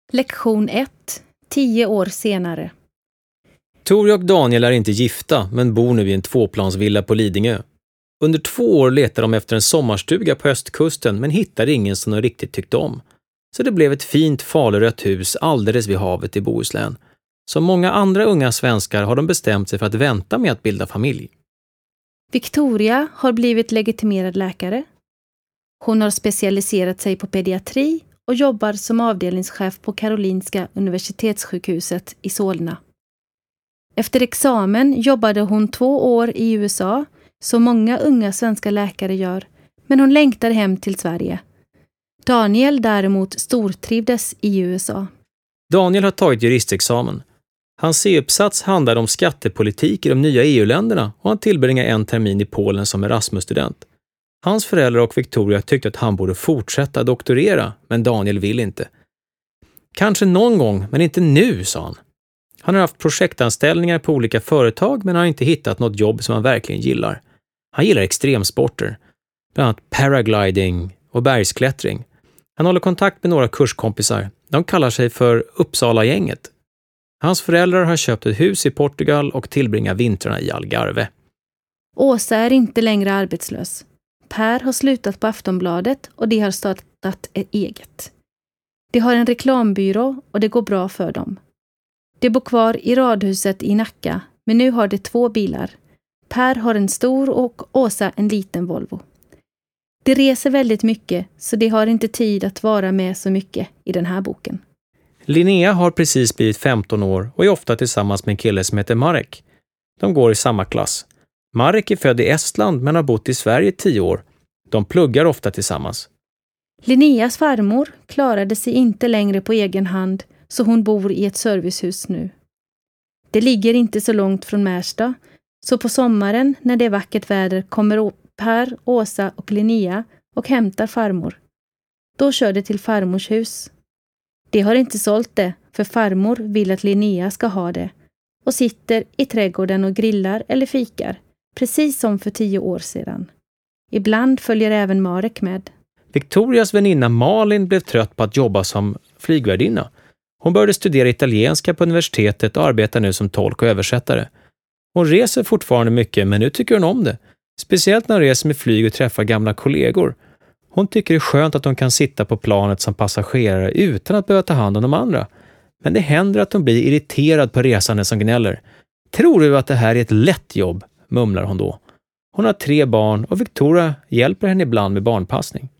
Lektion 1. 10 år senare. Tori och Daniel är inte gifta men bor nu i en 2-plansvilla på Lidingö. Under 2 år letade de efter en sommarstuga på östkusten men hittade ingen som de riktigt tyckte om. Så det blev ett fint falurött hus alldeles vid havet i Bohuslän. Som många andra unga svenskar har de bestämt sig för att vänta med att bilda familj. Victoria har blivit legitimerad läkare. Hon har specialiserat sig på pediatri och jobbar som avdelningschef på Karolinska universitetssjukhuset i Solna. Efter examen jobbade hon 2 år i USA, som många unga svenska läkare gör, men hon längtar hem till Sverige. Daniel däremot stortrivdes i USA. Daniel har tagit juristexamen. Hans C-uppsats handlar om skattepolitik i de nya EU-länderna och han tillbringar 1 termin i Polen som Erasmus-student. Hans föräldrar och Victoria tyckte att han borde fortsätta doktorera, men Daniel vill inte. Kanske någon gång, men inte nu, sa han. Han har haft projektanställningar på olika företag men har inte hittat något jobb som han verkligen gillar. Han gillar extremsporter, bland annat paragliding och bergsklättring. Han håller kontakt med några kurskompisar. De kallar sig för Uppsala-gänget. Hans föräldrar har köpt ett hus i Portugal och tillbringar vintrarna i Algarve. Åsa är inte längre arbetslös. Per har slutat på Aftonbladet och de har startat ett eget. De har en reklambyrå och det går bra för dem. De bor kvar i radhuset i Nacka, men nu har de 2 bilar. Per har en stor och Åsa en liten Volvo. De reser väldigt mycket så de har inte tid att vara med så mycket i den här boken. Linnea har precis blivit 15 år och är ofta tillsammans med en kille som heter Marek. De går i samma klass. Marek är född i Estland men har bott i Sverige i 10 år. De pluggar ofta tillsammans. Linneas farmor klarade sig inte längre på egen hand så hon bor i ett servicehus nu. Det ligger inte så långt från Märsta så på sommaren när det är vackert väder kommer Per, Åsa och Linnea och hämtar farmor. Då kör de till farmors hus. De har inte sålt det för farmor vill att Linnea ska ha det och sitter i trädgården och grillar eller fikar, precis som för 10 år sedan. Ibland följer även Marek med. Victorias väninna Malin blev trött på att jobba som flygvärdinna. Hon började studera italienska på universitetet och arbetar nu som tolk och översättare. Hon reser fortfarande mycket men nu tycker hon om det. Speciellt när hon reser med flyg och träffar gamla kollegor. Hon tycker det är skönt att hon kan sitta på planet som passagerare utan att behöva ta hand om de andra. Men det händer att hon blir irriterad på resande som gnäller. Tror du att det här är ett lätt jobb? Mumlar hon då. Hon har 3 barn och Victoria hjälper henne ibland med barnpassning.